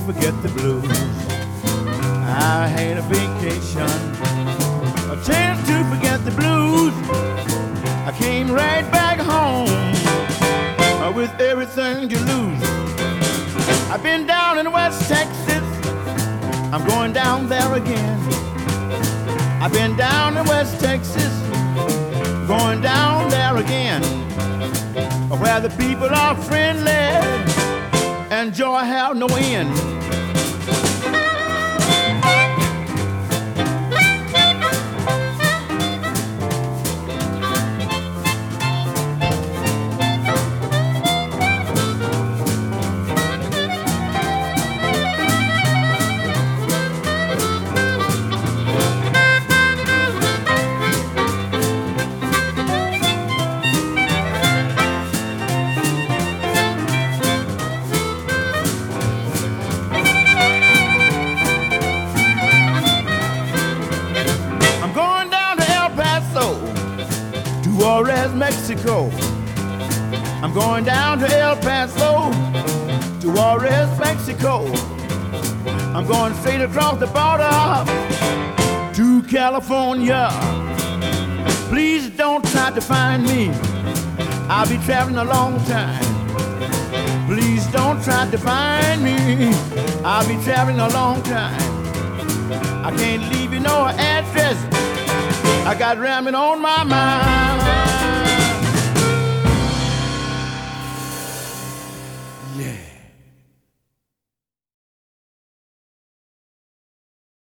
forget the blues. I had a vacation, a chance to forget the blues. I came right back home with everything to lose. I've been down in West Texas, I'm going down there again. I've been down in West Texas, going down there again, where the people are friendly and joy have no end. Juarez, Mexico. I'm going down to El Paso, to Juarez, Mexico. I'm going straight across the border to California. Please don't try to find me, I'll be traveling a long time. Please don't try to find me, I'll be traveling a long time. I can't leave you no address, I got ramming on my mind. Yeah.